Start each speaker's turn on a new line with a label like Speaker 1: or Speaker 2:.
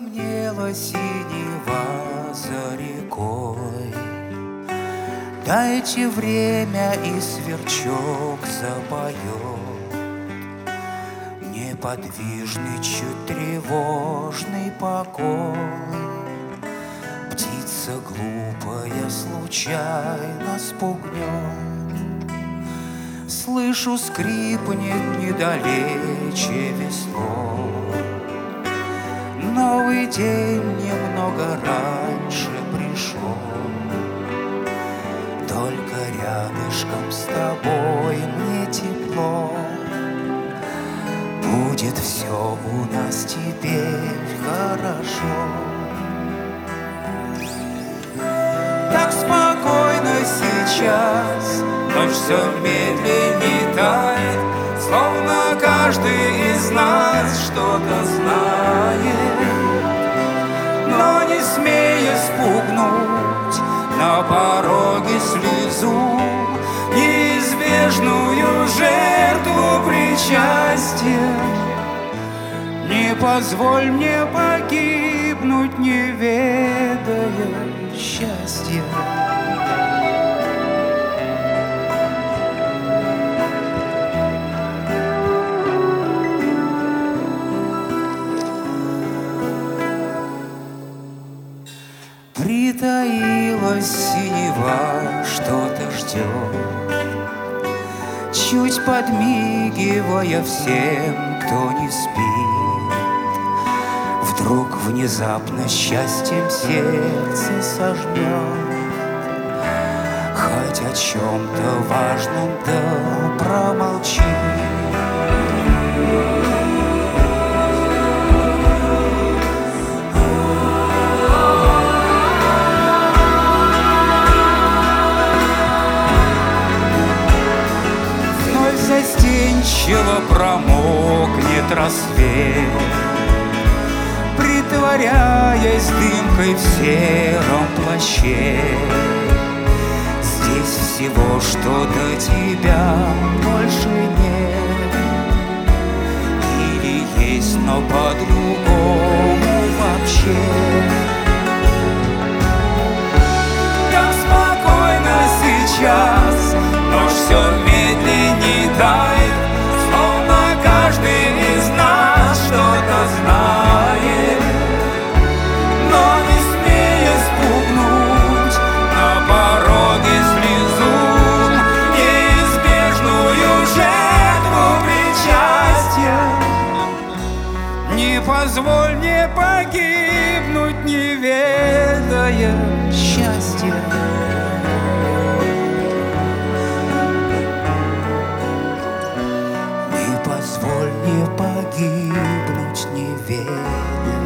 Speaker 1: темнела синева за рекой. Дайте время, и сверчок запоет. Неподвижный, чуть тревожный покой. Птица глупая случайно спугнет. Слышу, скрипнет недалече весло. Новый день немного раньше пришел. Только рядышком с тобой мне тепло. Будет все у нас теперь хорошо. Так спокойно сейчас, ночь все медленнее тает, словно каждый из нас что-то знает. Но не смея спугнуть на пороге слезу, неизбежную жертву причастия, не позволь мне погибнуть, не ведая счастья. Притаилась синева, что-то ждет, чуть подмигивая всем, кто не спит. Вдруг внезапно счастьем сердце сожмет, хоть о чем-то важном да промолчи. Застенчиво промокнет рассвет, притворяясь дымкой в сером плаще. Здесь всего, что до тебя, больше нет. Или есть, но по-другому вообще. Так спокойно сейчас, ночь все медленнее тает, словно каждый из нас что-то знает. Но не смея спугнуть на пороге слезу, неизбежную жертву причастия, не позволь мне погибнуть, не ведая счастья. Не позволь мне погибнуть, не ведая